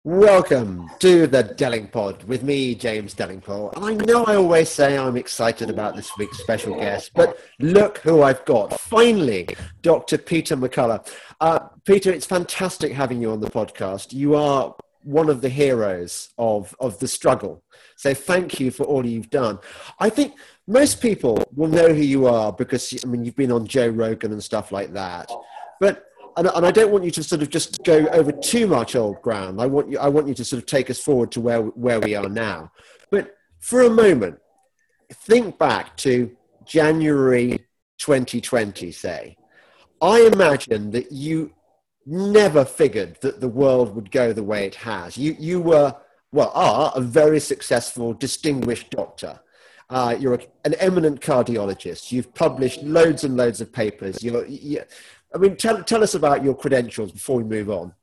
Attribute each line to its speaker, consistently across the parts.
Speaker 1: Welcome to the Dellingpod with me, James Dellingpole. And I know I always say I'm excited about this week's special guest, but look who I've got. Finally, Dr. Peter McCullough. Peter, it's fantastic having you on the podcast. You are one of the heroes of the struggle. So thank you for all you've done. I think most people will know who you are because, you've been on Joe Rogan and stuff like that. But And I don't want you to sort of just go over too much old ground. I want you to sort of take us forward to where we are now. But for a moment, think back to January 2020, say. I imagine that you never figured that the world would go the way it has. You are a very successful, distinguished doctor. You're an eminent cardiologist. You've published loads and loads of papers. Tell us about your credentials before we move on.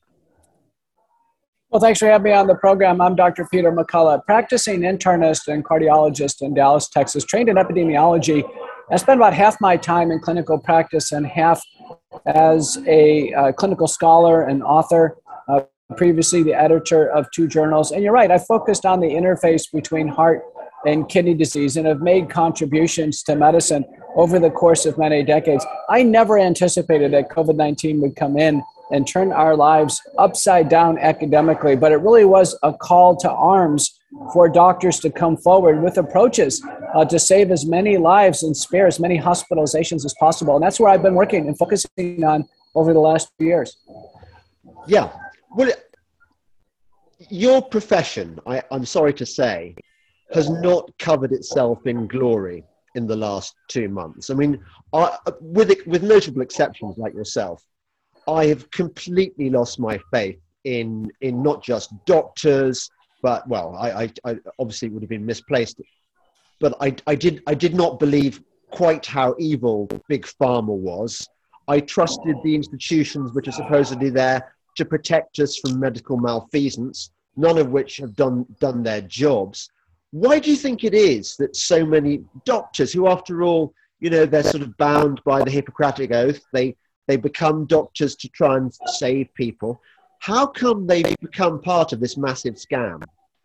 Speaker 2: Well, thanks for having me on the program. I'm Dr. Peter McCullough, practicing internist and cardiologist in Dallas, Texas, trained in epidemiology. I spent about half my time in clinical practice and half as a clinical scholar and author, previously the editor of 2 journals. And you're right, I focused on the interface between heart and kidney disease and have made contributions to medicine over the course of many decades. I never anticipated that COVID-19 would come in and turn our lives upside down academically, but it really was a call to arms for doctors to come forward with approaches to save as many lives and spare as many hospitalizations as possible. And that's where I've been working and focusing on over the last few years.
Speaker 1: Yeah. Well, your profession, I'm sorry to say, has not covered itself in glory in the last 2 months. With notable exceptions like yourself, I have completely lost my faith in not just doctors, but I obviously would have been misplaced, but I did not believe quite how evil Big Pharma was. I trusted the institutions which are supposedly there to protect us from medical malfeasance, none of which have done their jobs. Why do you think it is that so many doctors who, after all, they're sort of bound by the Hippocratic Oath, they become doctors to try and save people. How come they become part of this massive scam?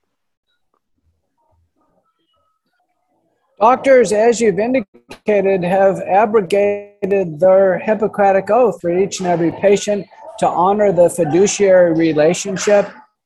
Speaker 2: Doctors, as you've indicated, have abrogated their Hippocratic Oath for each and every patient to honor the fiduciary relationship.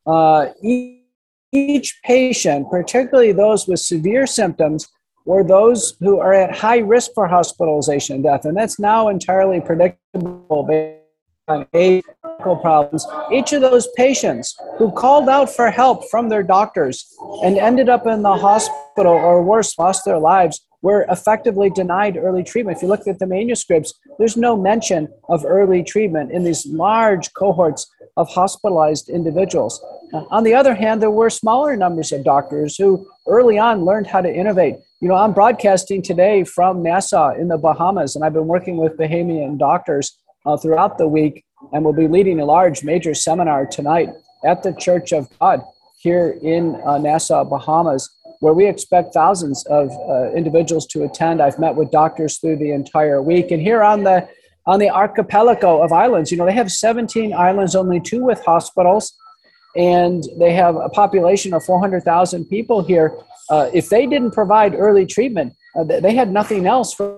Speaker 2: Each patient, particularly those with severe symptoms or those who are at high risk for hospitalization and death, and that's now entirely predictable based on medical problems, each of those patients who called out for help from their doctors and ended up in the hospital or worse, lost their lives, were effectively denied early treatment. If you look at the manuscripts, there's no mention of early treatment in these large cohorts of hospitalized individuals. On the other hand, there were smaller numbers of doctors who early on learned how to innovate. I'm broadcasting today from Nassau in the Bahamas, and I've been working with Bahamian doctors throughout the week, and will be leading a large major seminar tonight at the Church of God here in Nassau, Bahamas, where we expect thousands of individuals to attend. I've met with doctors through the entire week. And here on the archipelago of islands, they have 17 islands, only 2 with hospitals, and they have a population of 400,000 people here. If they didn't provide early treatment, they had nothing else for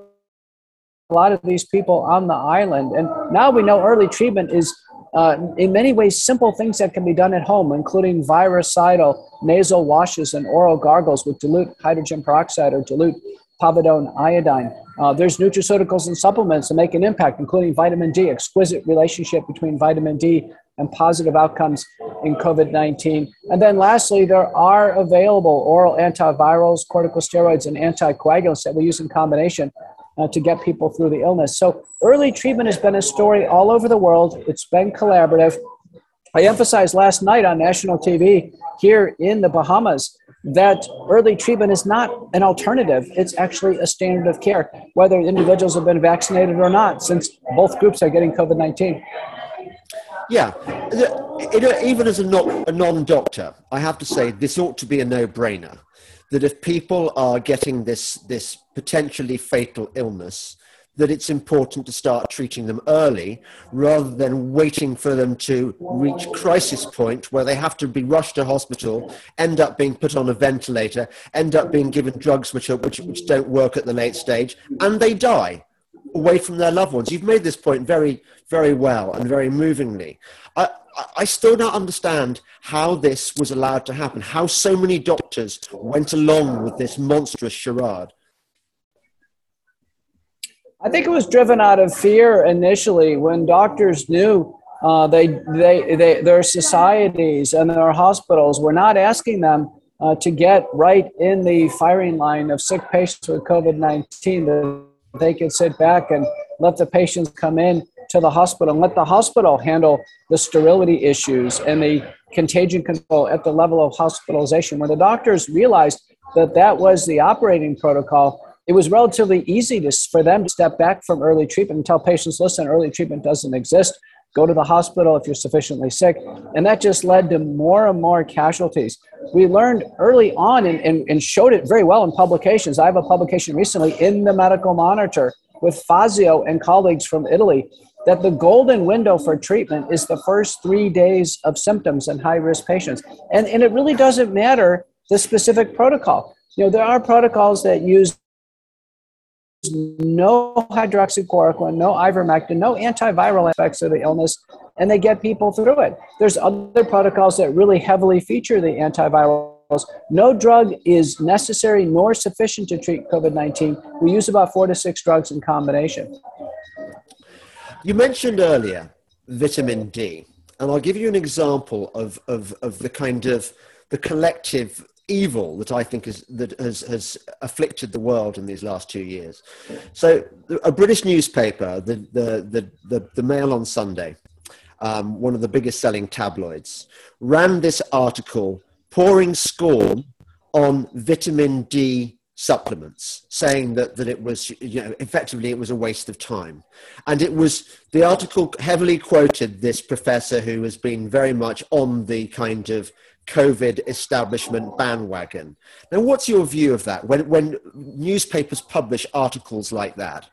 Speaker 2: a lot of these people on the island. And now we know early treatment is in many ways simple things that can be done at home, including virucidal nasal washes and oral gargles with dilute hydrogen peroxide or dilute povidone iodine. There's nutraceuticals and supplements that make an impact, including vitamin D, exquisite relationship between vitamin D and positive outcomes in COVID-19. And then lastly, there are available oral antivirals, corticosteroids, and anticoagulants that we use in combination to get people through the illness. So early treatment has been a story all over the world. It's been collaborative. I emphasized last night on national TV here in the Bahamas that early treatment is not an alternative. It's actually a standard of care, whether individuals have been vaccinated or not, since both groups are getting COVID-19.
Speaker 1: Yeah, even as a non-doctor, I have to say this ought to be a no-brainer. That if people are getting this potentially fatal illness, that it's important to start treating them early rather than waiting for them to reach crisis point where they have to be rushed to hospital, end up being put on a ventilator, end up being given drugs which don't work at the late stage, and they die away from their loved ones. You've made this point very, very well and very movingly. I still don't understand how this was allowed to happen, how so many doctors went along with this monstrous charade.
Speaker 2: I think it was driven out of fear initially when doctors knew their societies and their hospitals were not asking them to get right in the firing line of sick patients with COVID-19, that they could sit back and let the patients come in to the hospital and let the hospital handle the sterility issues and the contagion control at the level of hospitalization. When the doctors realized that that was the operating protocol, it was relatively easy for them to step back from early treatment and tell patients, listen, early treatment doesn't exist. Go to the hospital if you're sufficiently sick. And that just led to more and more casualties. We learned early on and showed it very well in publications. I have a publication recently in the Medical Monitor with Fazio and colleagues from Italy that the golden window for treatment is the first 3 days of symptoms in high-risk patients. And it really doesn't matter the specific protocol. There are protocols that use no hydroxychloroquine, no ivermectin, no antiviral aspects of the illness, and they get people through it. There's other protocols that really heavily feature the antivirals. No drug is necessary nor sufficient to treat COVID-19. We use about 4 to 6 drugs in combination.
Speaker 1: You mentioned earlier vitamin D, and I'll give you an example of the kind of the collective evil that I think has afflicted the world in these last 2 years. So a British newspaper, the Mail on Sunday, one of the biggest selling tabloids, ran this article pouring scorn on vitamin D supplements, saying that it was, effectively it was a waste of time. And the article heavily quoted this professor who has been very much on the kind of COVID establishment bandwagon. Now, what's your view of that when newspapers publish articles like that?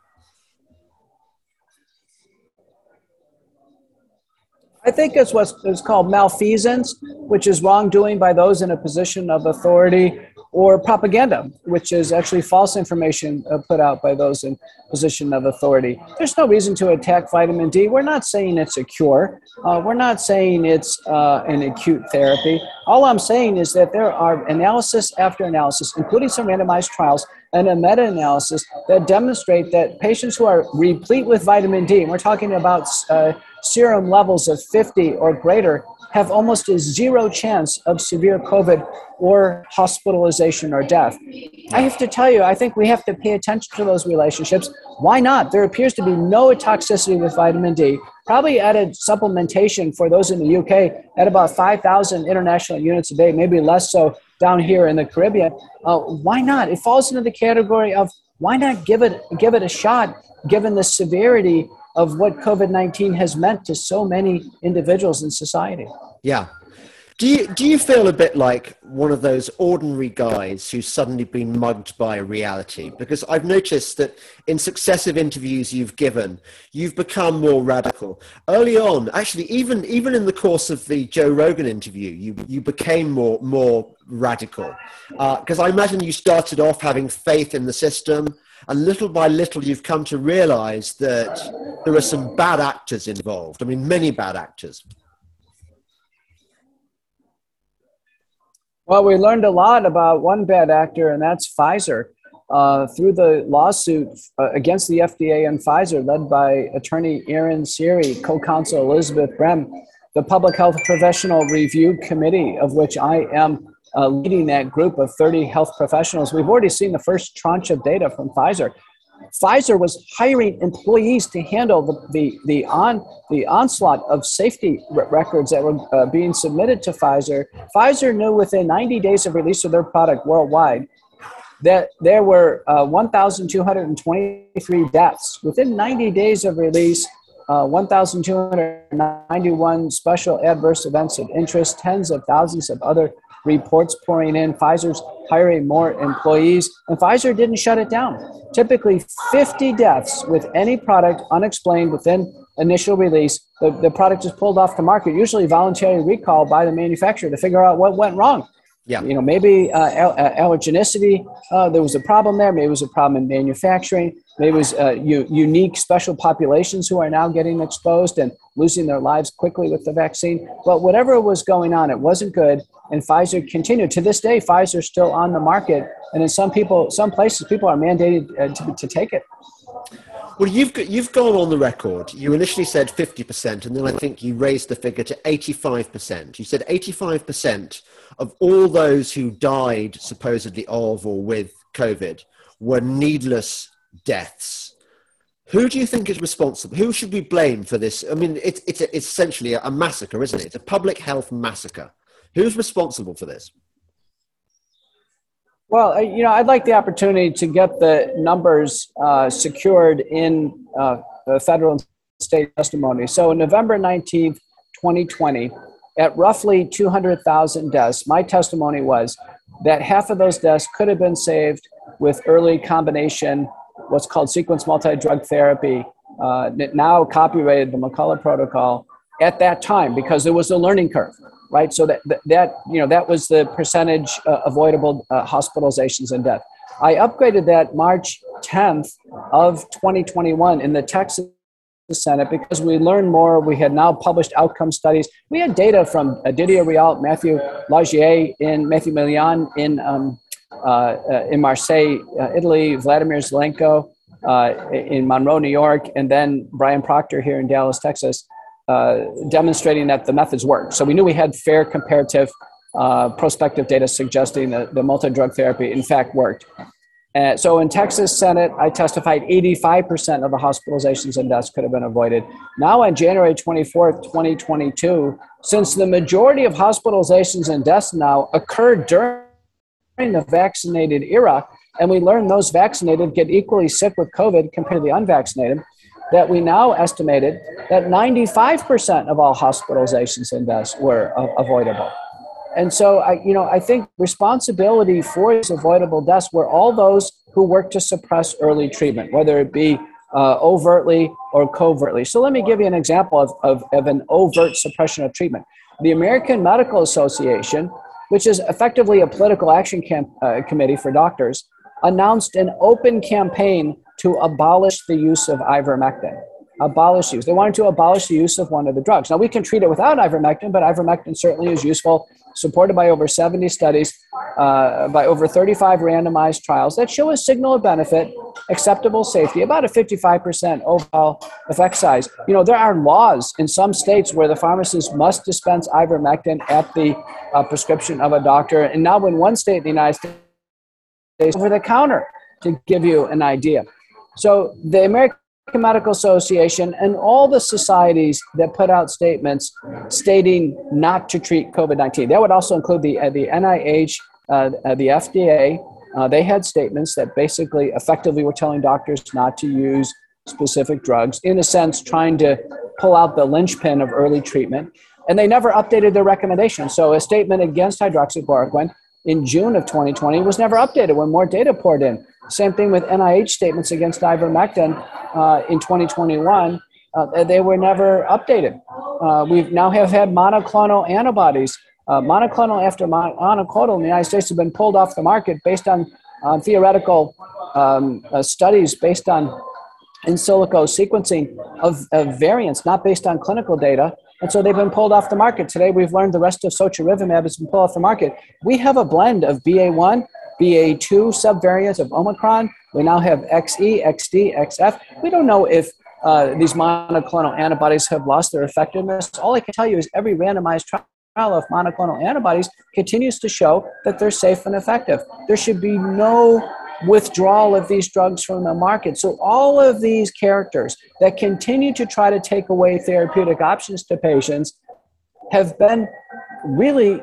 Speaker 2: I think it's what's called malfeasance, which is wrongdoing by those in a position of authority, or propaganda, which is actually false information put out by those in position of authority. There's no reason to attack vitamin D. We're not saying it's a cure. We're not saying it's an acute therapy. All I'm saying is that there are analysis after analysis, including some randomized trials and a meta-analysis that demonstrate that patients who are replete with vitamin D, and we're talking about serum levels of 50 or greater, have almost a zero chance of severe COVID or hospitalization or death. I have to tell you, I think we have to pay attention to those relationships. Why not? There appears to be no toxicity with vitamin D. Probably added supplementation for those in the UK at about 5,000 international units a day, maybe less so down here in the Caribbean. Why not? It falls into the category of why not give it a shot, given the severity of what COVID-19 has meant to so many individuals in society.
Speaker 1: Yeah. Do you feel a bit like one of those ordinary guys who's suddenly been mugged by reality? Because I've noticed that in successive interviews you've given, you've become more radical. Early on, actually, even in the course of the Joe Rogan interview, you became more radical. Because I imagine you started off having faith in the system, and little by little you've come to realize that there are some bad actors involved. I mean, many bad actors.
Speaker 2: Well, we learned a lot about one bad actor, and that's Pfizer. Through the lawsuit against the FDA and Pfizer, led by attorney Aaron Siri, co-counsel Elizabeth Brem, the Public Health Professional Review Committee, of which I am leading that group of 30 health professionals. We've already seen the first tranche of data from Pfizer. Pfizer was hiring employees to handle the onslaught of safety records that were being submitted to Pfizer. Pfizer knew within 90 days of release of their product worldwide that there were 1,223 deaths. Within 90 days of release, 1,291 special adverse events of interest, tens of thousands of other reports pouring in. Pfizer's hiring more employees, and Pfizer didn't shut it down. Typically 50 deaths with any product unexplained within initial release. The product is pulled off the market, usually voluntary recall by the manufacturer to figure out what went wrong.
Speaker 1: Yeah.
Speaker 2: You know, maybe allergenicity, there was a problem there. Maybe it was a problem in manufacturing. Maybe it was unique special populations who are now getting exposed and losing their lives quickly with the vaccine. But whatever was going on, it wasn't good. And Pfizer continued. To this day, Pfizer's still on the market. And in some places, people are mandated to take it.
Speaker 1: Well, you've gone on the record. You initially said 50%, and then I think you raised the figure to 85%. You said 85% of all those who died supposedly of or with COVID were needless deaths. Who do you think is responsible? Who should we blame for this? I mean, it's essentially a massacre, isn't it? It's a public health massacre. Who's responsible for this?
Speaker 2: Well, I'd like the opportunity to get the numbers secured in federal and state testimony. So November 19th, 2020, at roughly 200,000 deaths, my testimony was that half of those deaths could have been saved with early combination, what's called sequence multi-drug therapy, now copyrighted the McCullough protocol at that time because there was a learning curve. Right, so that was the percentage avoidable hospitalizations and death. I upgraded that March 10th of 2021 in the Texas Senate because we learned more. We had now published outcome studies. We had data from Didier Rialt, Matthew Laugier, Matthew Millian in Marseille, Italy, Vladimir Zelenko in Monroe, New York, and then Brian Proctor here in Dallas, Texas. Demonstrating that the methods work. So we knew we had fair comparative prospective data suggesting that the multi-drug therapy in fact worked. So in Texas Senate, I testified 85% of the hospitalizations and deaths could have been avoided. Now on January 24th, 2022, since the majority of hospitalizations and deaths now occurred during the vaccinated era, and we learned those vaccinated get equally sick with COVID compared to the unvaccinated, that we now estimated that 95% of all hospitalizations and deaths were avoidable. And so I think responsibility for these avoidable deaths were all those who work to suppress early treatment, whether it be overtly or covertly. So let me give you an example of an overt suppression of treatment. The American Medical Association, which is effectively a political action committee for doctors, announced an open campaign to abolish the use of ivermectin. Abolish use. They wanted to abolish the use of one of the drugs. Now, we can treat it without ivermectin, but ivermectin certainly is useful, supported by over 70 studies, by over 35 randomized trials that show a signal of benefit, acceptable safety, about a 55% overall effect size. There are laws in some states where the pharmacist must dispense ivermectin at the prescription of a doctor. And now in one state in the United States, over the counter, to give you an idea. So the American Medical Association and all the societies that put out statements stating not to treat COVID-19, that would also include the NIH, the FDA, they had statements that basically effectively were telling doctors not to use specific drugs, in a sense trying to pull out the linchpin of early treatment, and they never updated their recommendations. So a statement against hydroxychloroquine in June of 2020 was never updated when more data poured in. Same thing with NIH statements against ivermectin in 2021. They were never updated. We now have had monoclonal antibodies. Monoclonal after monoclonal in the United States have been pulled off the market based on theoretical studies based on in silico sequencing of variants, not based on clinical data. And so they've been pulled off the market. Today, we've learned the rest of socherivimab has been pulled off the market. We have a blend of BA1, BA2 subvariants of Omicron. We now have XE, XD, XF. We don't know if these monoclonal antibodies have lost their effectiveness. All I can tell you is every randomized trial of monoclonal antibodies continues to show that they're safe and effective. There should be no withdrawal of these drugs from the market. So all of these characters that continue to try to take away therapeutic options to patients have been really,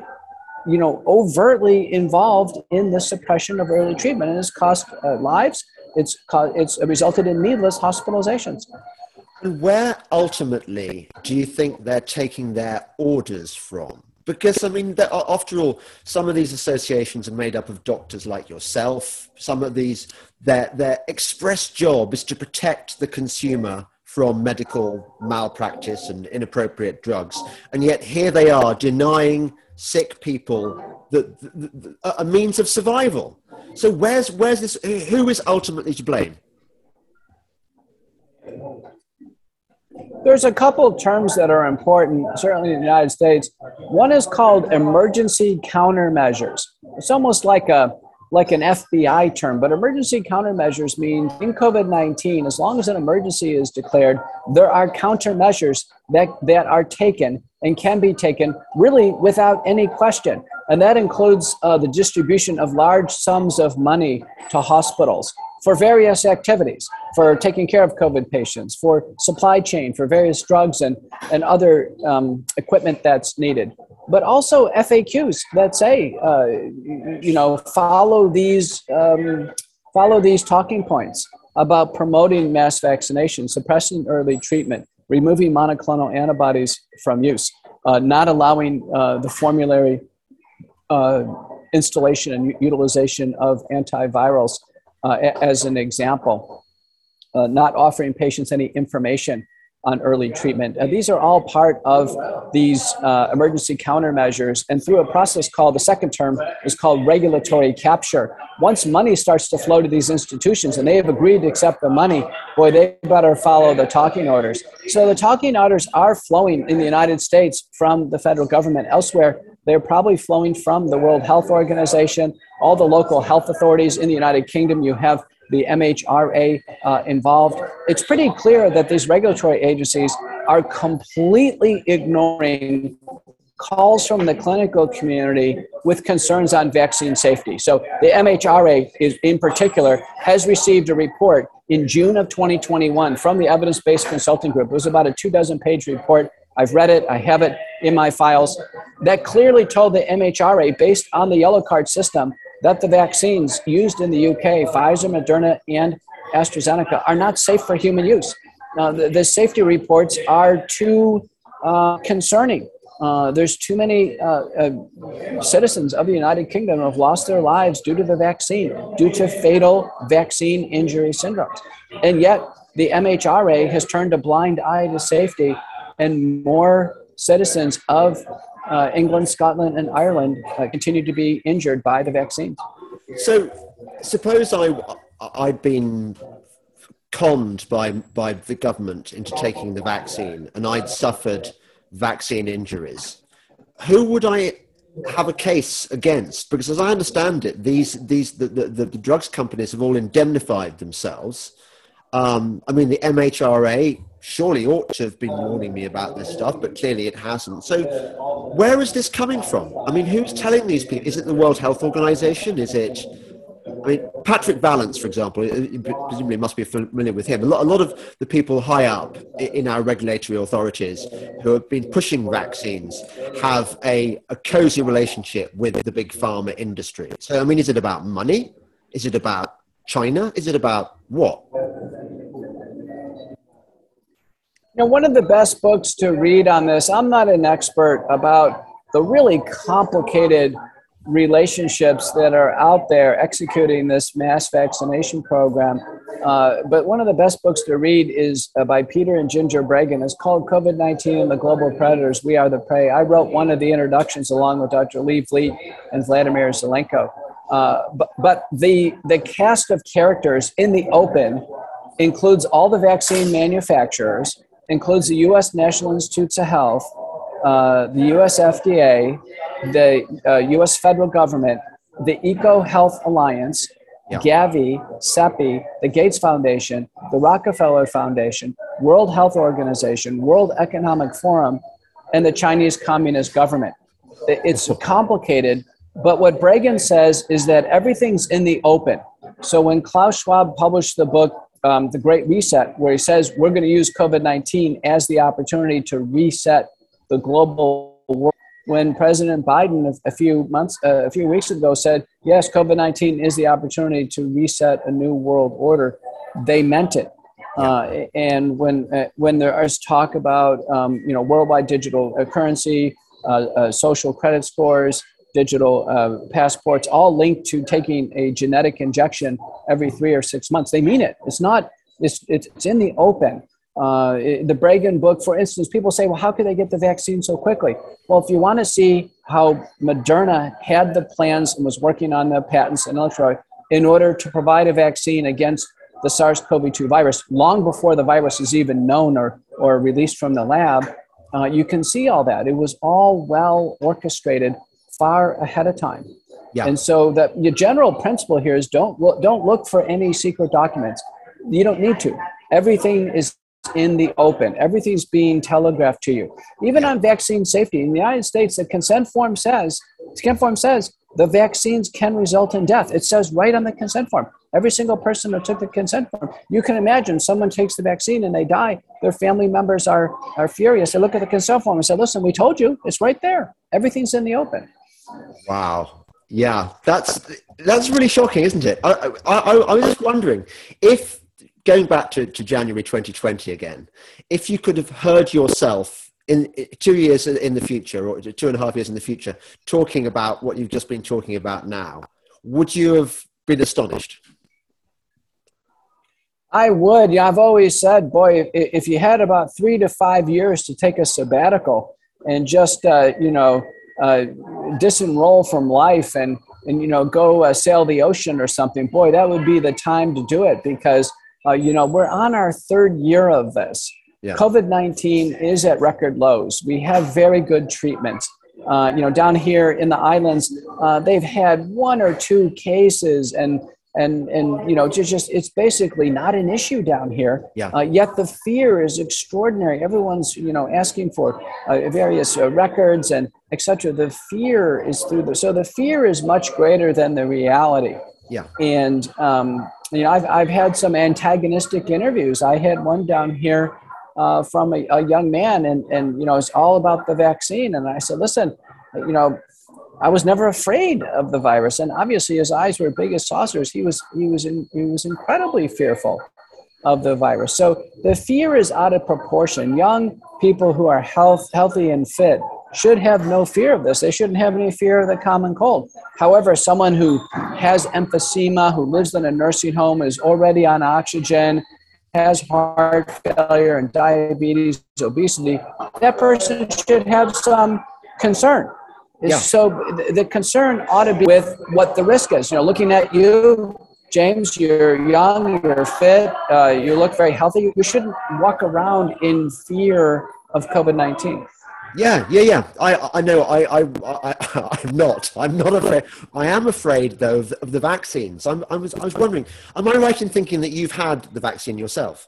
Speaker 2: overtly involved in the suppression of early treatment, and it's cost lives. It's resulted in needless hospitalizations.
Speaker 1: And where ultimately do you think they're taking their orders from? Because, I mean, after all, some of these associations are made up of doctors like yourself. Some of these, their express job is to protect the consumer from medical malpractice and inappropriate drugs. And yet here they are denying sick people a means of survival. So where's this? Who is ultimately to blame?
Speaker 2: There's a couple of terms that are important, certainly in the United States. One is called emergency countermeasures. It's almost like an FBI term, but emergency countermeasures means in COVID-19, as long as an emergency is declared, there are countermeasures that are taken and can be taken really without any question. And that includes the distribution of large sums of money to hospitals for various activities, for taking care of COVID patients, for supply chain, for various drugs and other equipment that's needed. But also FAQs that say, follow these talking points about promoting mass vaccination, suppressing early treatment, removing monoclonal antibodies from use, not allowing the formulary installation and utilization of antivirals as an example, not offering patients any information on early treatment. These are all part of these emergency countermeasures, and through a process called, the second term is called regulatory capture. Once money starts to flow to these institutions and they have agreed to accept the money, boy, they better follow the talking orders. So the talking orders are flowing in the United States from the federal government. Elsewhere, they're probably flowing from the World Health Organization, all the local health authorities in the United Kingdom. You have the MHRA involved. It's pretty clear that these regulatory agencies are completely ignoring calls from the clinical community with concerns on vaccine safety. So the MHRA is, in particular, has received a report in June of 2021 from the Evidence-Based Consulting Group. It was about a 24-page report. I've read it. I have it in my files. That clearly told the MHRA, based on the yellow card system, that the vaccines used in the UK, Pfizer, Moderna, and AstraZeneca, are not safe for human use. Now, the safety reports are too concerning. There's too many citizens of the United Kingdom who have lost their lives due to the vaccine, due to fatal vaccine injury syndromes. And yet, the MHRA has turned a blind eye to safety, and more citizens of England, Scotland, and Ireland continue to be injured by the vaccine.
Speaker 1: So suppose I'd been conned by the government into taking the vaccine and I'd suffered vaccine injuries. Who would I have a case against? Because as I understand it, the drugs companies have all indemnified themselves. I mean, the MHRA surely ought to have been warning me about this stuff, but clearly it hasn't. So where is this coming from? I mean, who's telling these people? Is it the World Health Organization? Is it, I mean, Patrick Vallance, for example, presumably must be familiar with him. A lot of the people high up in our regulatory authorities who have been pushing vaccines have a cozy relationship with the big pharma industry. So, I mean, is it about money? Is it about China? Is it about what?
Speaker 2: You know, one of the best books to read on this, I'm not an expert about the really complicated relationships that are out there executing this mass vaccination program. But one of the best books to read is by Peter and Ginger Breggin. It's called COVID-19 and the Global Predators, We Are the Prey. I wrote one of the introductions along with Dr. Lee Vliet and Vladimir Zelenko. But the cast of characters in the open includes all the vaccine manufacturers, includes the U.S. National Institutes of Health, the U.S. FDA, the U.S. federal government, the EcoHealth Alliance, Gavi, CEPI, the Gates Foundation, the Rockefeller Foundation, World Health Organization, World Economic Forum, and the Chinese Communist government. It's complicated, but what Breggin says is that everything's in the open. So when Klaus Schwab published the book, The Great Reset, where he says we're going to use COVID-19 as the opportunity to reset the global world, when President Biden a few weeks ago said, yes, COVID-19 is the opportunity to reset a new world order, they meant it. And when there is talk about worldwide digital currency, social credit scores, digital passports, all linked to taking a genetic injection every 3 or 6 months. They mean it. It's in the open. The Bregan book, for instance, people say, well, how could they get the vaccine so quickly? Well, if you want to see how Moderna had the plans and was working on the patents in order to provide a vaccine against the SARS-CoV-2 virus, long before the virus is even known or released from the lab, you can see all that. It was all well orchestrated far ahead of time.
Speaker 1: Yeah.
Speaker 2: And so the general principle here is don't look for any secret documents. You don't need to. Everything is in the open. Everything's being telegraphed to you. Even on vaccine safety in the United States, the consent form says the vaccines can result in death. It says right on the consent form. Every single person who took the consent form, you can imagine someone takes the vaccine and they die. Their family members are furious. They look at the consent form and say, listen, we told you, it's right there. Everything's in the open.
Speaker 1: Wow. Yeah, that's really shocking, isn't it? I was just wondering if, going back to January 2020 again, if you could have heard yourself in 2 years in the future, or 2.5 years in the future, talking about what you've just been talking about now, would you have been astonished?
Speaker 2: I would. Yeah, I've always said, boy, if you had about 3 to 5 years to take a sabbatical and just, disenroll from life and go sail the ocean or something, boy, that would be the time to do it, because we're on our 3rd year of this. Yeah. COVID-19 is at record lows. We have very good treatments. Down here in the islands, they've had 1 or 2 cases, and it's basically not an issue down here. Yeah. Yet the fear is extraordinary. Everyone's asking for various records and etc. The fear is so the fear is much greater than the reality. Yeah. And I've had some antagonistic interviews. I had one down here from a young man, and it's all about the vaccine. And I said, listen, I was never afraid of the virus. And obviously his eyes were big as saucers. He was incredibly fearful of the virus. So the fear is out of proportion. Young people who are healthy and fit should have no fear of this. They shouldn't have any fear of the common cold. However, someone who has emphysema, who lives in a nursing home, is already on oxygen, has heart failure and diabetes, obesity, that person should have some concern. Yeah. So the concern ought to be with what the risk is. Looking at you, James, you're young, you're fit, you look very healthy. You shouldn't walk around in fear of COVID-19.
Speaker 1: Yeah. I know. I'm not afraid. I am afraid though of the vaccines. I was wondering, am I right in thinking that you've had the vaccine yourself?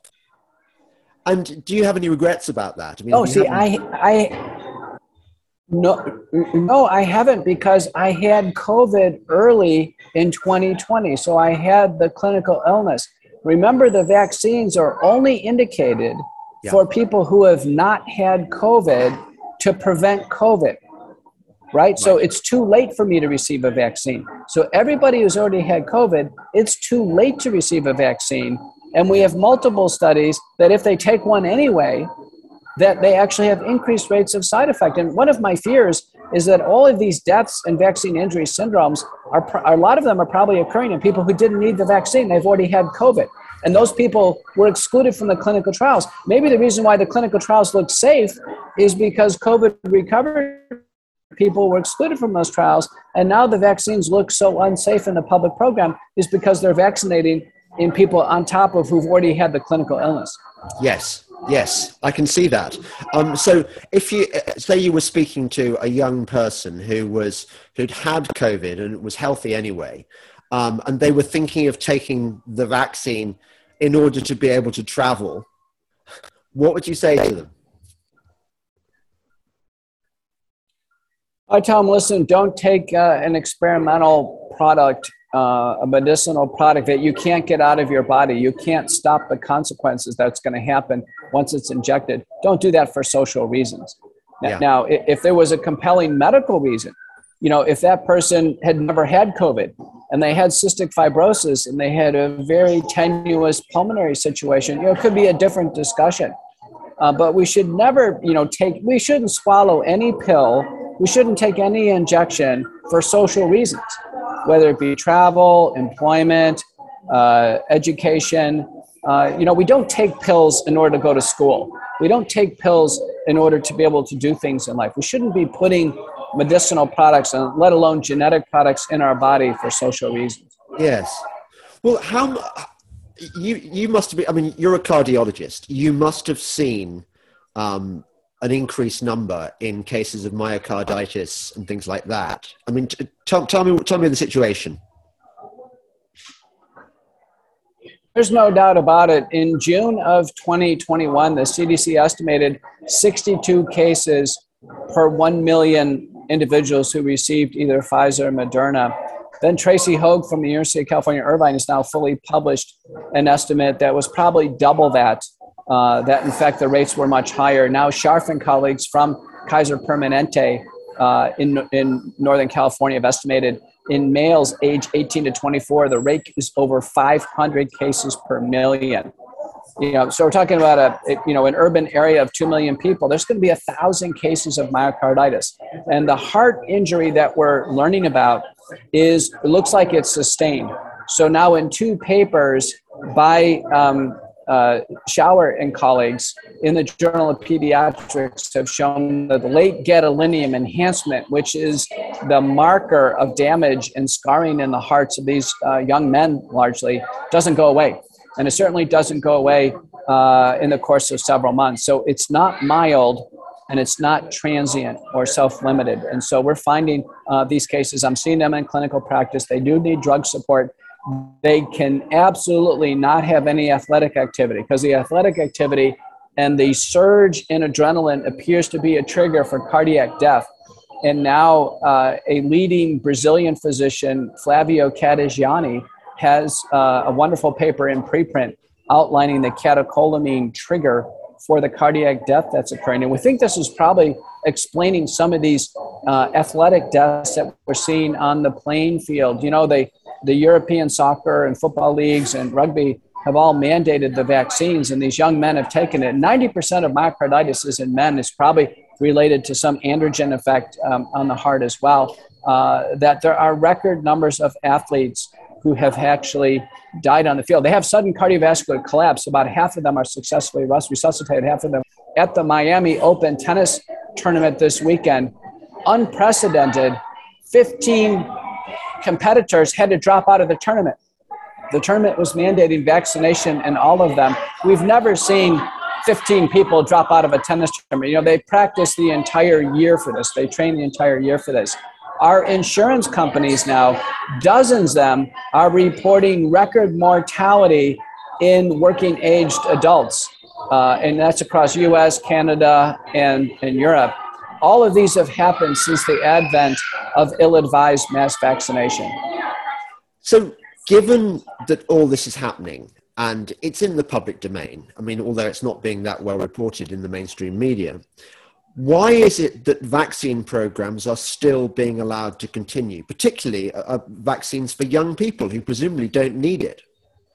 Speaker 1: And do you have any regrets about that? I mean, No, I haven't, because I had COVID early in 2020. So I had the clinical illness. Remember, the vaccines are only indicated for people who have not had COVID to prevent COVID, right? So it's too late for me to receive a vaccine. So everybody who's already had COVID, it's too late to receive a vaccine. And we have multiple studies that if they take one anyway, that they actually have increased rates of side effect. And one of my fears is that all of these deaths and vaccine injury syndromes, a lot of them are probably occurring in people who didn't need the vaccine. They've already had COVID. And those people were excluded from the clinical trials. Maybe the reason why the clinical trials look safe is because COVID recovered people were excluded from those trials. And now the vaccines look so unsafe in the public program is because they're vaccinating in people on top of who've already had the clinical illness. Yes, I can see that. So if you say you were speaking to a young person who'd had COVID and was healthy anyway, and they were thinking of taking the vaccine in order to be able to travel, what would you say to them?
Speaker 2: I tell them, listen, don't take an experimental product, a medicinal product that you can't get out of your body. You can't stop the consequences that's going to happen once it's injected. Don't do that for social reasons. Yeah. Now, if there was a compelling medical reason, if that person had never had COVID and they had cystic fibrosis and they had a very tenuous pulmonary situation, it could be a different discussion. But we should never, we shouldn't swallow any pill we shouldn't take any injection for social reasons, whether it be travel, employment, education. We don't take pills in order to go to school. We don't take pills in order to be able to do things in life. We shouldn't be putting medicinal products, and let alone genetic products, in our body for social reasons.
Speaker 1: Yes. Well, you must have been, I mean, you're a cardiologist. You must have seen an increased number in cases of myocarditis and things like that. I mean, tell me the situation.
Speaker 2: There's no doubt about it. In June of 2021, the CDC estimated 62 cases per 1 million individuals who received either Pfizer or Moderna. Then Tracy Hogue from the University of California, Irvine, has now fully published an estimate that was probably double that, that in fact the rates were much higher. Now Scharf and colleagues from Kaiser Permanente in Northern California have estimated in males age 18 to 24, the rate is over 500 cases per million. So we're talking about an urban area of 2 million people. There's going to be 1,000 cases of myocarditis. And the heart injury that we're learning about it looks like it's sustained. So now in 2 papers by Schauer and colleagues in the Journal of Pediatrics have shown that the late gadolinium enhancement, which is the marker of damage and scarring in the hearts of these young men largely, doesn't go away. And it certainly doesn't go away in the course of several months. So it's not mild and it's not transient or self-limited. And so we're finding these cases. I'm seeing them in clinical practice. They do need drug support. They can absolutely not have any athletic activity because the athletic activity and the surge in adrenaline appears to be a trigger for cardiac death. And now a leading Brazilian physician, Flavio Catigiani, has a wonderful paper in preprint outlining the catecholamine trigger for the cardiac death that's occurring. And we think this is probably explaining some of these athletic deaths that we're seeing on the playing field. The European soccer and football leagues and rugby have all mandated the vaccines, and these young men have taken it. 90% of myocarditis in men is probably related to some androgen effect on the heart as well. That there are record numbers of athletes who have actually died on the field. They have sudden cardiovascular collapse. About half of them are successfully resuscitated, half of them. At the Miami Open tennis tournament this weekend, unprecedented, 15 competitors had to drop out of the tournament. The tournament was mandating vaccination in all of them. We've never seen 15 people drop out of a tennis tournament. They practice the entire year for this. They train the entire year for this. Our insurance companies now, dozens of them, are reporting record mortality in working-aged adults. And that's across US, Canada, and Europe. All of these have happened since the advent of ill-advised mass vaccination.
Speaker 1: So given that all this is happening and it's in the public domain, I mean, although it's not being that well reported in the mainstream media, why is it that vaccine programs are still being allowed to continue, particularly vaccines for young people who presumably don't need it?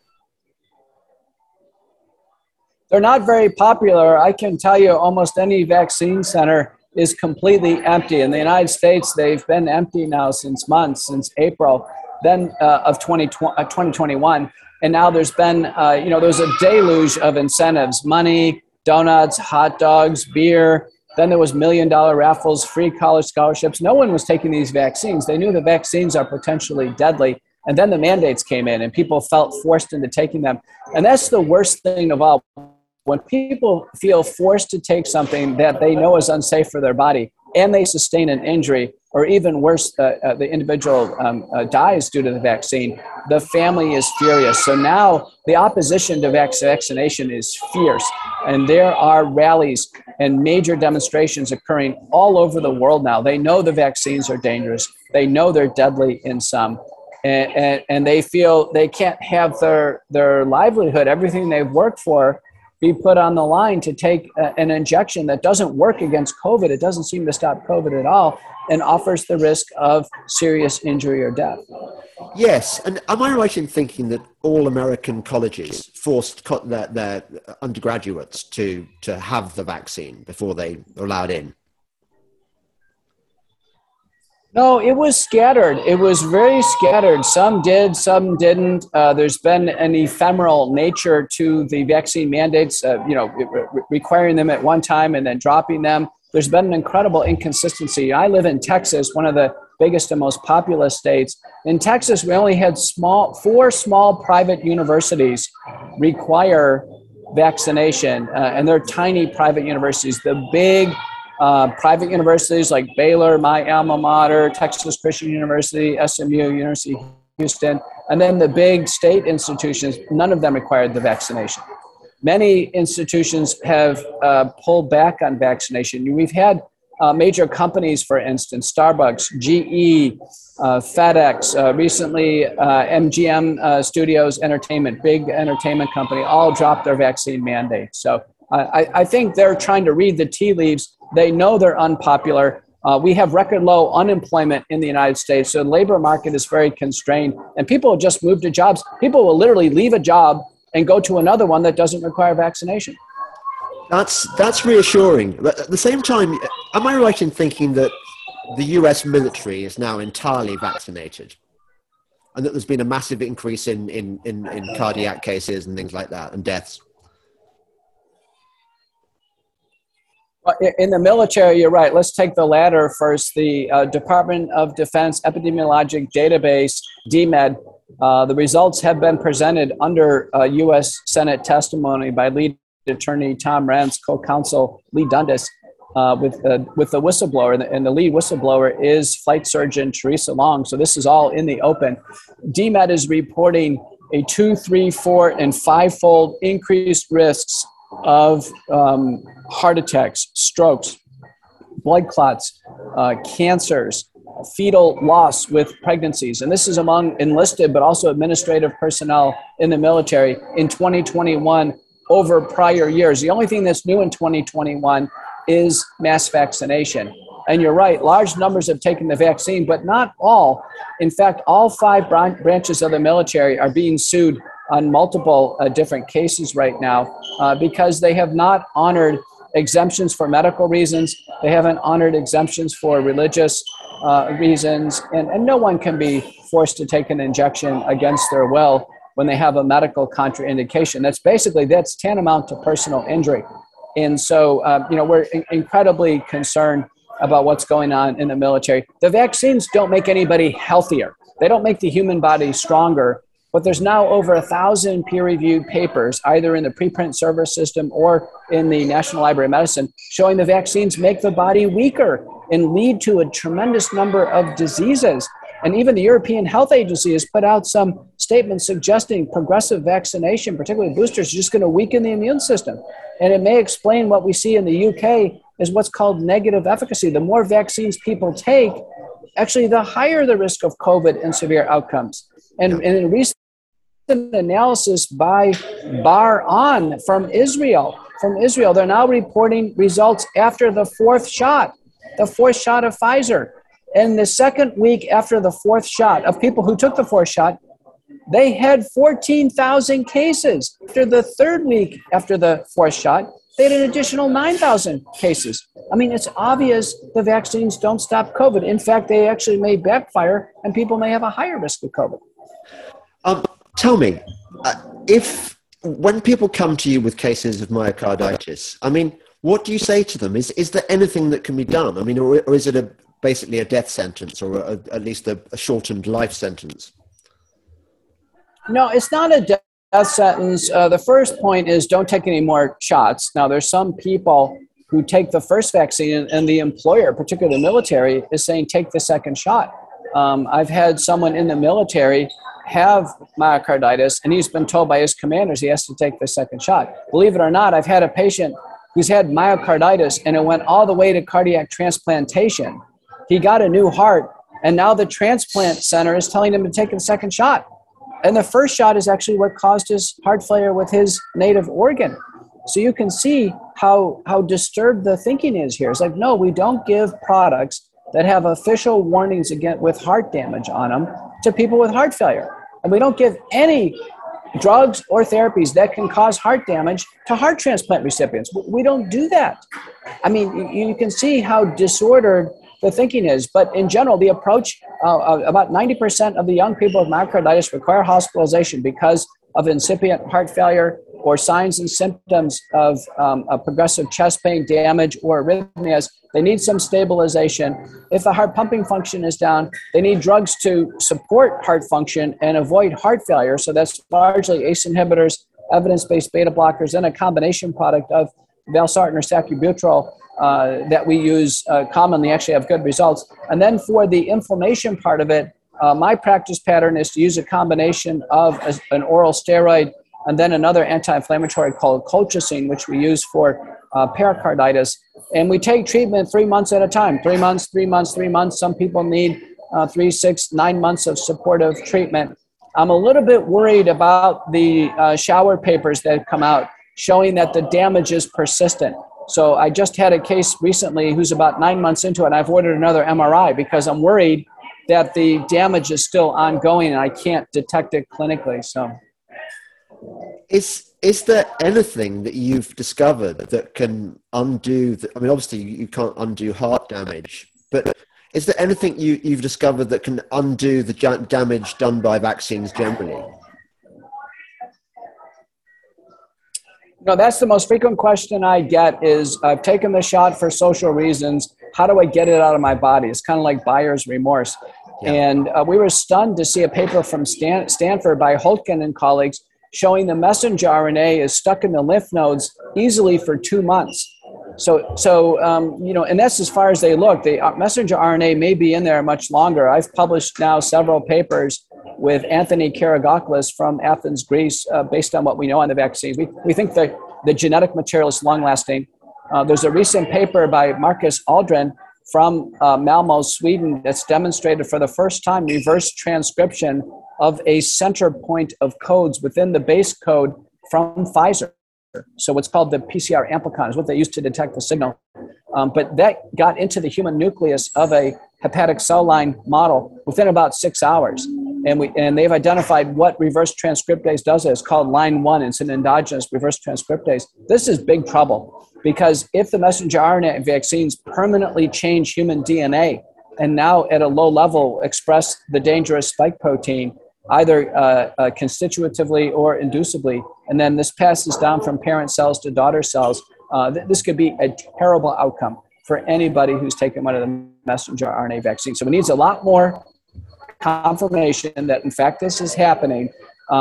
Speaker 2: They're not very popular. I can tell you almost any vaccine center is completely empty. In the United States, they've been empty now since April of 2021. And now there's been, there's a deluge of incentives, money, donuts, hot dogs, beer. Then there was $1 million raffles, free college scholarships. No one was taking these vaccines. They knew the vaccines are potentially deadly. And then the mandates came in and people felt forced into taking them. And that's the worst thing of all. When people feel forced to take something that they know is unsafe for their body and they sustain an injury, or even worse, the individual dies due to the vaccine, the family is furious. So now the opposition to vaccination is fierce. And there are rallies and major demonstrations occurring all over the world now. They know the vaccines are dangerous. They know they're deadly in some. And they feel they can't have their livelihood, everything they've worked for, be put on the line to take an injection that doesn't work against COVID. It doesn't seem to stop COVID at all and offers the risk of serious injury or death.
Speaker 1: Yes. And am I right in thinking that all American colleges forced their undergraduates to have the vaccine before they were allowed in?
Speaker 2: No, it was scattered. It was very scattered. Some did, some didn't. There's been an ephemeral nature to the vaccine mandates, requiring them at one time and then dropping them. There's been an incredible inconsistency. I live in Texas, one of the biggest and most populous states. In Texas, we only had four small private universities require vaccination, and they're tiny private universities. The big private universities like Baylor, my alma mater, Texas Christian University, SMU, University of Houston, and then the big state institutions, none of them required the vaccination. Many institutions have pulled back on vaccination. We've had major companies, for instance, Starbucks, GE, FedEx, recently MGM Studios Entertainment, big entertainment company, all dropped their vaccine mandate. So I think they're trying to read the tea leaves. They know they're unpopular. We have record low unemployment in the United States, so the labor market is very constrained, and people will just move to jobs. People will literally leave a job and go to another one that doesn't require vaccination.
Speaker 1: That's reassuring. But at the same time, am I right in thinking that the US military is now entirely vaccinated, and that there's been a massive increase in cardiac cases and things like that, and deaths?
Speaker 2: In the military, you're right. Let's take the latter first. The Department of Defense Epidemiologic Database, DMED, the results have been presented under U.S. Senate testimony by lead attorney Tom Renz, co-counsel Lee Dundas, with the whistleblower. And the lead whistleblower is flight surgeon Teresa Long. So this is all in the open. DMED is reporting a 2, 3, 4, and 5-fold increased risks of heart attacks, strokes, blood clots, cancers, fetal loss with pregnancies. And this is among enlisted but also administrative personnel in the military in 2021 over prior years. The only thing that's new in 2021 is mass vaccination. And you're right, large numbers have taken the vaccine, but not all. In fact, all 5 branches of the military are being sued on multiple different cases right now because they have not honored exemptions for medical reasons. They haven't honored exemptions for religious reasons. And no one can be forced to take an injection against their will when they have a medical contraindication. That's tantamount to personal injury. And so, we're incredibly concerned about what's going on in the military. The vaccines don't make anybody healthier. They don't make the human body stronger. But there's now over 1,000 peer-reviewed papers, either in the preprint server system or in the National Library of Medicine, showing the vaccines make the body weaker and lead to a tremendous number of diseases. And even the European Health Agency has put out some statements suggesting progressive vaccination, particularly boosters, is just going to weaken the immune system. And it may explain what we see in the UK as what's called negative efficacy. The more vaccines people take, actually, the higher the risk of COVID and severe outcomes. And in a recent analysis by Bar-On from Israel, they're now reporting results after the 4th shot of Pfizer. And the second week after the 4th shot of people who took the 4th shot, they had 14,000 cases. After the 3rd week after the 4th shot, they had an additional 9,000 cases. I mean, it's obvious the vaccines don't stop COVID. In fact, they actually may backfire and people may have a higher risk of COVID.
Speaker 1: Tell me, when people come to you with cases of myocarditis, I mean, what do you say to them? Is there anything that can be done? I mean, or is it basically a death sentence, or at least a shortened life sentence?
Speaker 2: No, it's not a death sentence. The first point is don't take any more shots. Now, there's some people who take the first vaccine and the employer, particularly the military, is saying take the second shot. I've had someone in the military have myocarditis, and he's been told by his commanders he has to take the second shot. Believe it or not, I've had a patient who's had myocarditis, and it went all the way to cardiac transplantation. He got a new heart, and now the transplant center is telling him to take a second shot. And the first shot is actually what caused his heart failure with his native organ. So you can see how disturbed the thinking is here. It's like, no, we don't give products that have official warnings with heart damage on them to people with heart failure. And we don't give any drugs or therapies that can cause heart damage to heart transplant recipients. We don't do that. I mean, you can see how disordered the thinking is. But in general, the approach, about 90% of the young people with myocarditis require hospitalization because of incipient heart failure or signs and symptoms of a progressive chest pain, damage, or arrhythmias. They need some stabilization. If the heart pumping function is down, they need drugs to support heart function and avoid heart failure. So that's largely ACE inhibitors, evidence-based beta blockers, and a combination product of valsartan or sacubitril that we use commonly, actually have good results. And then for the inflammation part of it, my practice pattern is to use a combination of an oral steroid and then another anti-inflammatory called colchicine, which we use for pericarditis. And we take treatment 3 months at a time, 3 months, 3 months, 3 months. Some people need 3, 6, 9 months of supportive treatment. I'm a little bit worried about the shower papers that come out showing that the damage is persistent. So I just had a case recently who's about 9 months into it, and I've ordered another MRI because I'm worried that the damage is still ongoing and I can't detect it clinically. So,
Speaker 1: is there anything that you've discovered that can undo? I mean, obviously you can't undo heart damage, but is there anything you've discovered that can undo the damage done by vaccines generally?
Speaker 2: No, that's the most frequent question I get is, I've taken the shot for social reasons. How do I get it out of my body? It's kind of like buyer's remorse. Yeah. And we were stunned to see a paper from Stanford by Holtgen and colleagues showing the messenger RNA is stuck in the lymph nodes easily for 2 months. And that's as far as they look. The messenger RNA may be in there much longer. I've published now several papers with Anthony Karagaklis from Athens, Greece, based on what we know on the vaccines. We think that the genetic material is long-lasting. There's a recent paper by Marcus Aldrin from Malmo, Sweden, that's demonstrated for the first time reverse transcription of a center point of codes within the base code from Pfizer. So what's called the PCR amplicon is what they use to detect the signal. But that got into the human nucleus of a hepatic cell line model within about 6 hours. And they've identified what reverse transcriptase does. It's called line 1. It's an endogenous reverse transcriptase. This is big trouble because if the messenger RNA vaccines permanently change human DNA and now at a low level express the dangerous spike protein, either constitutively or inducibly, and then this passes down from parent cells to daughter cells, this could be a terrible outcome for anybody who's taken one of the messenger RNA vaccines. So it needs a lot more confirmation that, in fact, this is happening.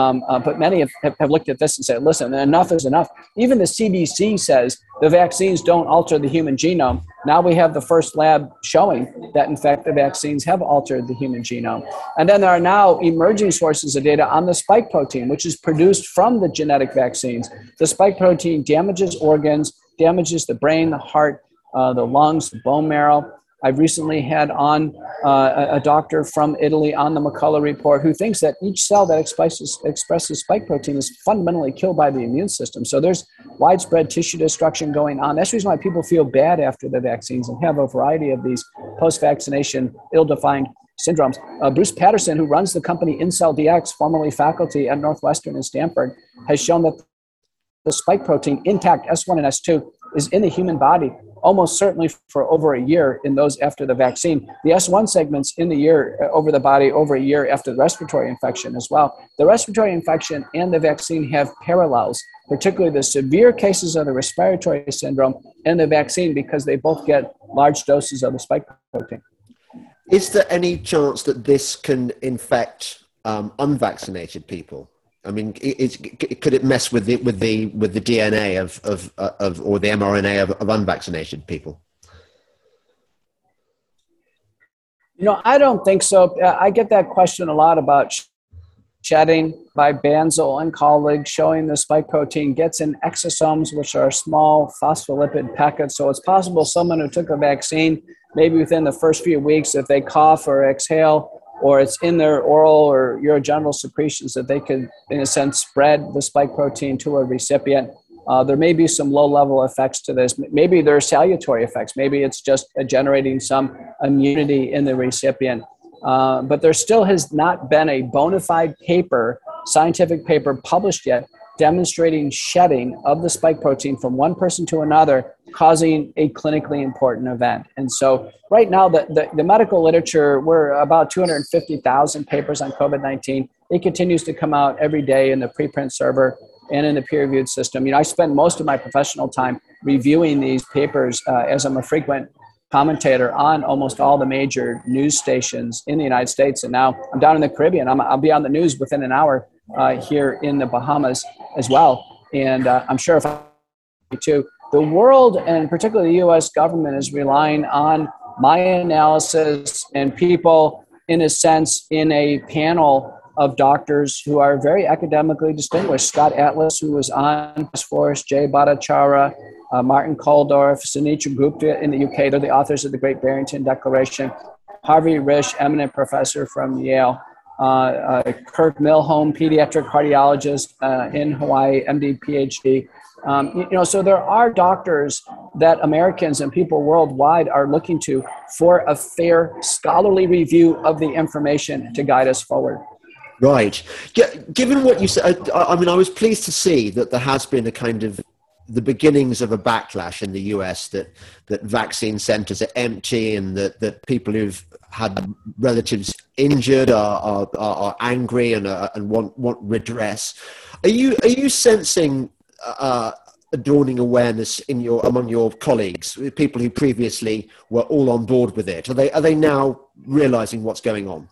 Speaker 2: But many have looked at this and said, listen, enough is enough. Even the CDC says the vaccines don't alter the human genome. Now we have the first lab showing that, in fact, the vaccines have altered the human genome. And then there are now emerging sources of data on the spike protein, which is produced from the genetic vaccines. The spike protein damages organs, damages the brain, the heart, the lungs, the bone marrow. I've recently had on a doctor from Italy on the McCullough report who thinks that each cell that expresses spike protein is fundamentally killed by the immune system. So there's widespread tissue destruction going on. That's the reason why people feel bad after the vaccines and have a variety of these post-vaccination ill-defined syndromes. Bruce Patterson, who runs the company IncellDX, formerly faculty at Northwestern and Stanford, has shown that the spike protein, intact S1 and S2, is in the human body almost certainly for over a year in those after the vaccine. The S1 segments in the year over the body over a year after the respiratory infection as well. The respiratory infection and the vaccine have parallels, particularly the severe cases of the respiratory syndrome and the vaccine, because they both get large doses of the spike protein.
Speaker 1: Is there any chance that this can infect unvaccinated people? I mean, could it mess with the DNA of or the mRNA of unvaccinated people?
Speaker 2: I don't think so. I get that question a lot about shedding by Banzel and colleagues, showing the spike protein gets in exosomes, which are small phospholipid packets. So it's possible someone who took a vaccine, maybe within the first few weeks, if they cough or exhale, or it's in their oral or urogenital secretions, that they could, in a sense, spread the spike protein to a recipient. There may be some low-level effects to this. Maybe there are salutary effects. Maybe it's just generating some immunity in the recipient. But there still has not been a bona fide paper, scientific paper, published yet demonstrating shedding of the spike protein from one person to another, causing a clinically important event. And so right now, the medical literature, we're about 250,000 papers on COVID-19. It continues to come out every day in the preprint server and in the peer-reviewed system. I spend most of my professional time reviewing these papers as I'm a frequent commentator on almost all the major news stations in the United States. And now I'm down in the Caribbean. I'll be on the news within an hour here in the Bahamas as well. And I'm sure if I too, the world and particularly the U.S. government is relying on my analysis and people, in a sense, in a panel of doctors who are very academically distinguished. Scott Atlas, who was on this force, Jay Bhattacharya, Martin Kulldorff, Sunetra Gupta in the UK. They're the authors of the Great Barrington Declaration. Harvey Risch, eminent professor from Yale. Kirk Milholm, pediatric cardiologist in Hawaii, MD, PhD. So there are doctors that Americans and people worldwide are looking to for a fair scholarly review of the information to guide us forward.
Speaker 1: Right. Given what you said, I was pleased to see that there has been a kind of the beginnings of a backlash in the US that vaccine centers are empty and that people who've had relatives injured are angry and want redress. Are you sensing a dawning awareness among your colleagues, people who previously were all on board with it? Are they now realizing what's going on?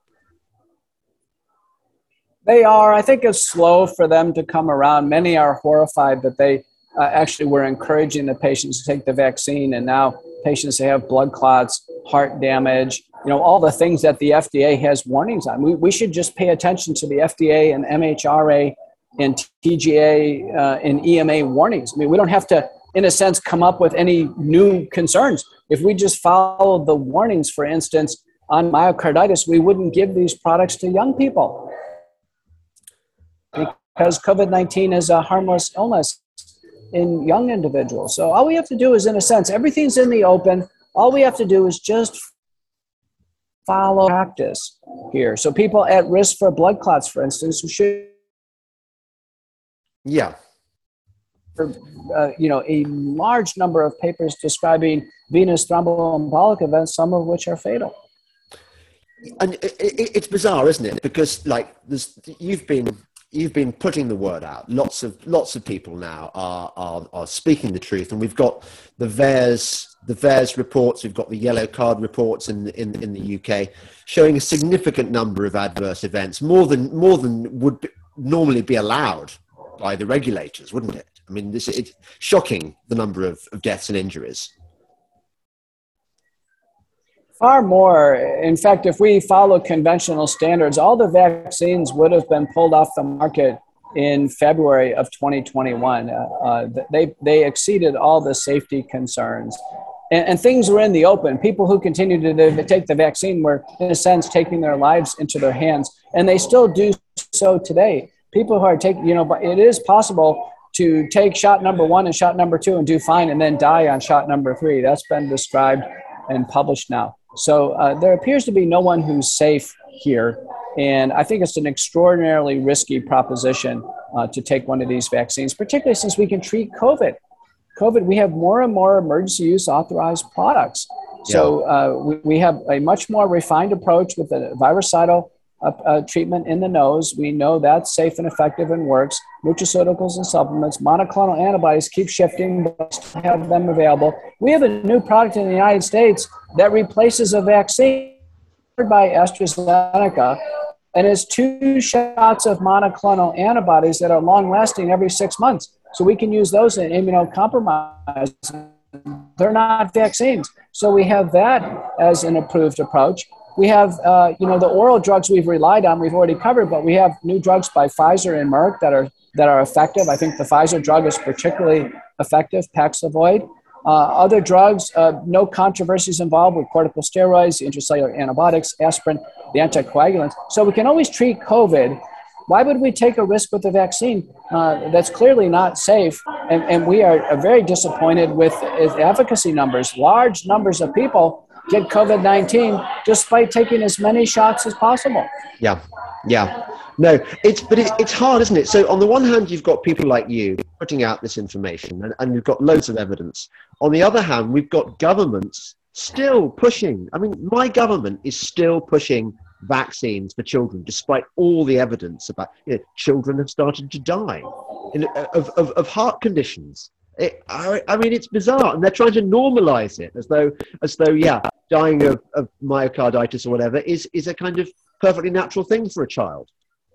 Speaker 2: They are. I think it's slow for them to come around. Many are horrified that they actually were encouraging the patients to take the vaccine, and now patients that have blood clots, heart damage, all the things that the FDA has warnings on. We should just pay attention to the FDA and MHRA and TGA and EMA warnings. We don't have to, in a sense, come up with any new concerns. If we just follow the warnings, for instance, on myocarditis, we wouldn't give these products to young people because COVID-19 is a harmless illness in young individuals. So all we have to do is, in a sense, everything's in the open. All we have to do is just follow practice here. So people at risk for blood clots, for instance, should a large number of papers describing venous thromboembolic events, some of which are fatal.
Speaker 1: And it's bizarre, isn't it? Because you've been putting the word out. Lots of people now are speaking the truth, and we've got the VAERS reports. We've got the yellow card reports in the UK showing a significant number of adverse events, more than would normally be allowed by the regulators, wouldn't it? It's shocking, the number of deaths and injuries.
Speaker 2: Far more. In fact, if we follow conventional standards, all the vaccines would have been pulled off the market in February of 2021. They exceeded all the safety concerns. And things were in the open. People who continued to take the vaccine were, in a sense, taking their lives into their hands. And they still do so today. People who are taking, but it is possible to take shot number 1 and shot number 2 and do fine and then die on shot number 3. That's been described and published now. So there appears to be no one who's safe here. And I think it's an extraordinarily risky proposition to take one of these vaccines, particularly since we can treat COVID. We have more and more emergency use authorized products. So we have a much more refined approach with the virucidal treatment in the nose. We know that's safe and effective and works. Nutraceuticals and supplements, monoclonal antibodies keep shifting, but still have them available. We have a new product in the United States that replaces a vaccine by AstraZeneca, and it's 2 shots of monoclonal antibodies that are long-lasting every 6 months. So we can use those in immunocompromised. They're not vaccines. So we have that as an approved approach. We have, the oral drugs we've relied on, we've already covered, but we have new drugs by Pfizer and Merck that are effective. I think the Pfizer drug is particularly effective, Paxlovid. Other drugs, no controversies involved with corticosteroids, intracellular antibiotics, aspirin, the anticoagulants. So we can always treat COVID. Why would we take a risk with the vaccine that's clearly not safe? And we are very disappointed with its efficacy numbers. Large numbers of people get COVID-19 despite taking as many shots as possible.
Speaker 1: Yeah. Yeah. No, it's hard, isn't it? So on the one hand, you've got people like you putting out this information, and you've got loads of evidence. On the other hand, we've got governments still pushing. I mean, my government is still pushing vaccines for children, despite all the evidence about, children have started to die of heart conditions. I mean, it's bizarre, and they're trying to normalize it as though dying of myocarditis or whatever is a kind of perfectly natural thing for a child.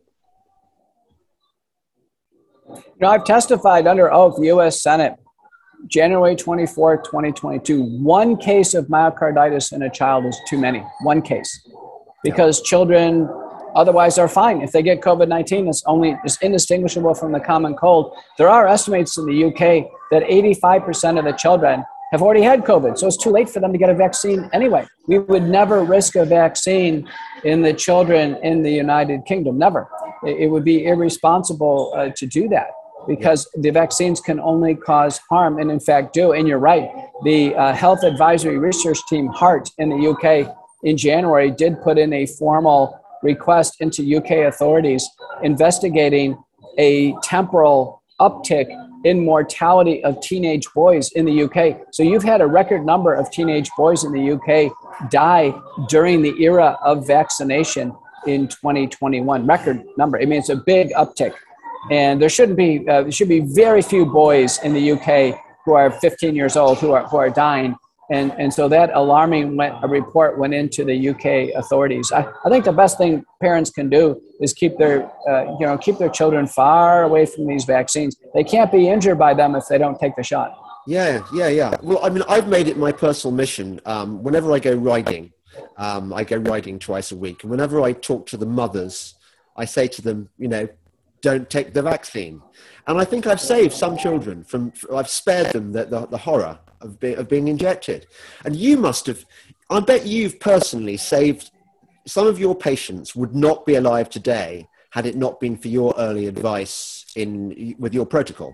Speaker 2: I've testified under oath, U.S. Senate, January 24th, 2022. One case of myocarditis in a child is too many. One case. Because children otherwise are fine. If they get COVID-19, it's indistinguishable from the common cold. There are estimates in the UK that 85% of the children have already had COVID, so it's too late for them to get a vaccine anyway. We would never risk a vaccine in the children in the United Kingdom, never. It would be irresponsible to do that, because the vaccines can only cause harm, and in fact do. And you're right, the Health Advisory Research Team, HART, in the UK in January did put in a formal request into UK authorities investigating a temporal uptick in mortality of teenage boys in the UK. So you've had a record number of teenage boys in the UK die during the era of vaccination in 2021. Record number. I mean, it's a big uptick. And there should be very few boys in the UK who are 15 years old who are dying. And so that alarming report went into the UK authorities. I think the best thing parents can do is keep their children far away from these vaccines. They can't be injured by them if they don't take the shot.
Speaker 1: Yeah. Well, I mean, I've made it my personal mission. Whenever I go riding twice a week. And whenever I talk to the mothers, I say to them, don't take the vaccine. And I think I've saved some children I've spared them the horror of being injected. And you must have, I bet you've personally saved, some of your patients would not be alive today had it not been for your early advice with your protocol.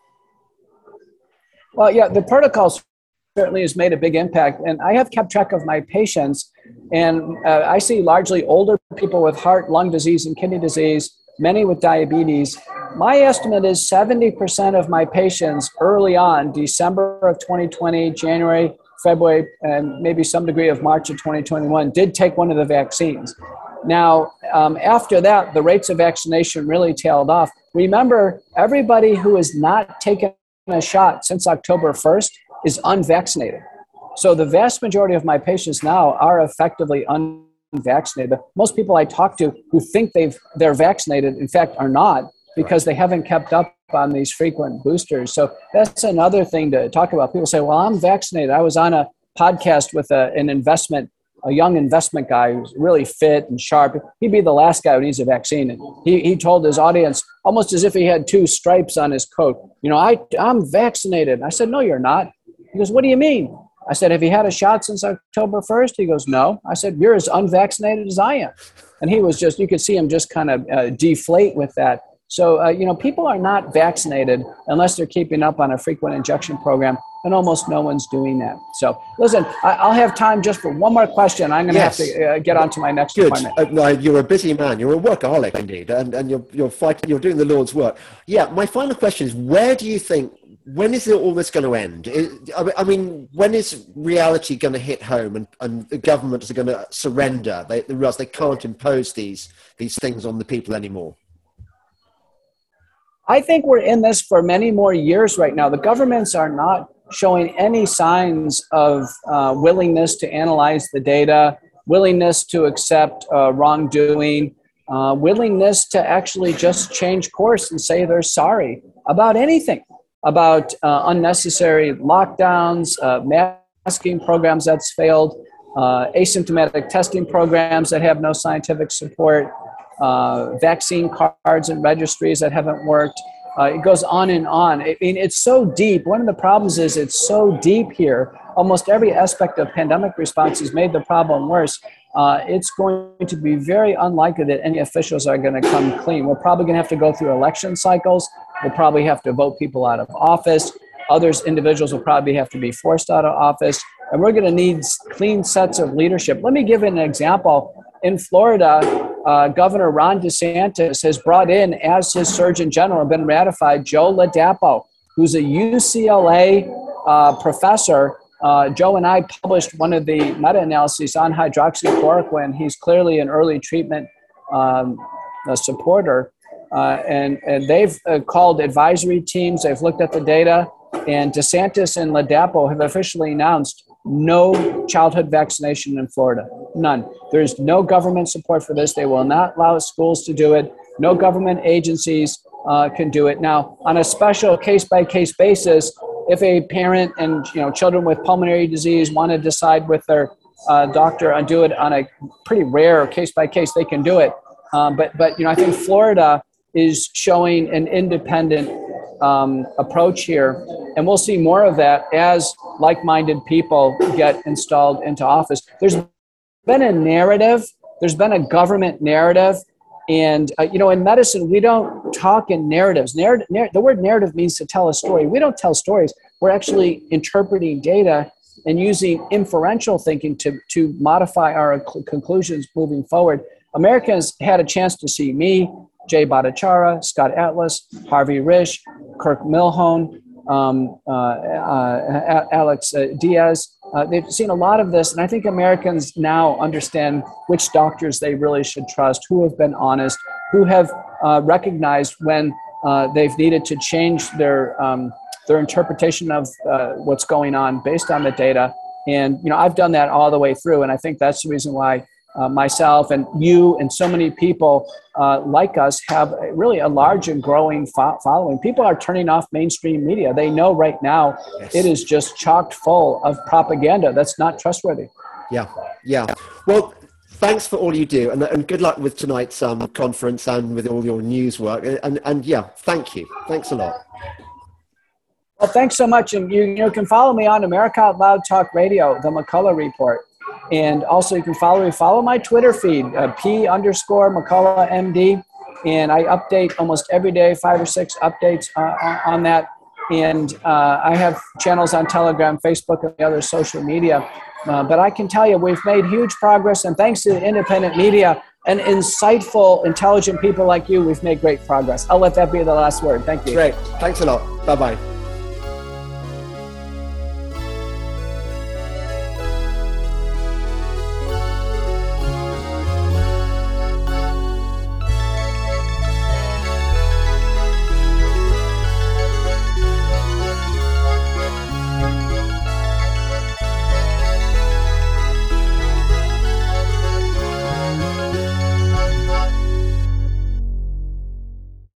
Speaker 2: Well, yeah, the protocol certainly has made a big impact. And I have kept track of my patients, and I see largely older people with heart, lung disease, and kidney disease, many with diabetes. My estimate is 70% of my patients early on, December of 2020, January, February, and maybe some degree of March of 2021, did take one of the vaccines. Now, after that, the rates of vaccination really tailed off. Remember, everybody who has not taken a shot since October 1st is unvaccinated. So the vast majority of my patients now are effectively unvaccinated. Most people I talk to who think they're vaccinated, in fact, are not, because they haven't kept up on these frequent boosters. So that's another thing to talk about. People say, well, I'm vaccinated. I was on a podcast with a young investment guy who's really fit and sharp. He'd be the last guy who needs a vaccine. And he told his audience, almost as if he had two stripes on his coat, I'm vaccinated. And I said, no, you're not. He goes, what do you mean? I said, have you had a shot since October 1st? He goes, no. I said, you're as unvaccinated as I am. And he was you could see him just kind of deflate with that. So, people are not vaccinated unless they're keeping up on a frequent injection program, and almost no one's doing that. So, listen, I'll have time just for one more question. I'm going to have to get on to my next appointment.
Speaker 1: No, you're a busy man. You're a workaholic indeed, and you're fighting. You're doing the Lord's work. Yeah, my final question is: when is all this going to end? I mean, when is reality going to hit home, and the government is going to surrender? They realize they can't impose these things on the people anymore.
Speaker 2: I think we're in this for many more years right now. The governments are not showing any signs of willingness to analyze the data, willingness to accept wrongdoing, willingness to actually just change course and say they're sorry about anything, about unnecessary lockdowns, masking programs that's failed, asymptomatic testing programs that have no scientific support, vaccine cards and registries that haven't worked. It goes on and on. I mean, it's so deep. One of the problems is it's so deep here. Almost every aspect of pandemic response has made the problem worse. It's going to be very unlikely that any officials are going to come clean. We're probably going to have to go through election cycles. We'll probably have to vote people out of office. Individuals will probably have to be forced out of office. And we're going to need clean sets of leadership. Let me give an example. In Florida, Governor Ron DeSantis has brought in as his Surgeon General, been ratified, Joe Ladapo, who's a UCLA professor. Joe and I published one of the meta-analyses on hydroxychloroquine. He's clearly an early treatment supporter. And they've called advisory teams. They've looked at the data. And DeSantis and Ladapo have officially announced no childhood vaccination in Florida. None. There's no government support for this. They will not allow schools to do it. No government agencies can do it. Now, on a special case-by-case basis, if a parent and children with pulmonary disease want to decide with their doctor and do it on a pretty rare case-by-case, they can do it. But I think Florida is showing an independent approach here. And we'll see more of that as like-minded people get installed into office. There's been a narrative. There's been a government narrative. And, in medicine, we don't talk in narratives. The word narrative means to tell a story. We don't tell stories. We're actually interpreting data and using inferential thinking to modify our conclusions moving forward. Americans had a chance to see me, Jay Bhattacharya, Scott Atlas, Harvey Risch, Kirk Milhone, Alex Diaz. They've seen a lot of this, and I think Americans now understand which doctors they really should trust, who have been honest, who have recognized when they've needed to change their interpretation of what's going on based on the data. And I've done that all the way through, and I think that's the reason why myself and you and so many people like us have really a large and growing following. People are turning off mainstream media. They know right now It is just chocked full of propaganda that's not trustworthy.
Speaker 1: Yeah. Well, thanks for all you do, and good luck with tonight's conference and with all your news work. And yeah, thank you. Thanks a lot.
Speaker 2: Well, thanks so much. And you can follow me on America Out Loud Talk Radio, The McCullough Report. And also you can follow my Twitter feed, P_McCulloughMD. And I update almost every day, 5 or 6 updates on that. And I have channels on Telegram, Facebook, and the other social media. But I can tell you we've made huge progress. And thanks to the independent media and insightful, intelligent people like you, we've made great progress. I'll let that be the last word. Thank you.
Speaker 1: Great. Thanks a lot. Bye-bye.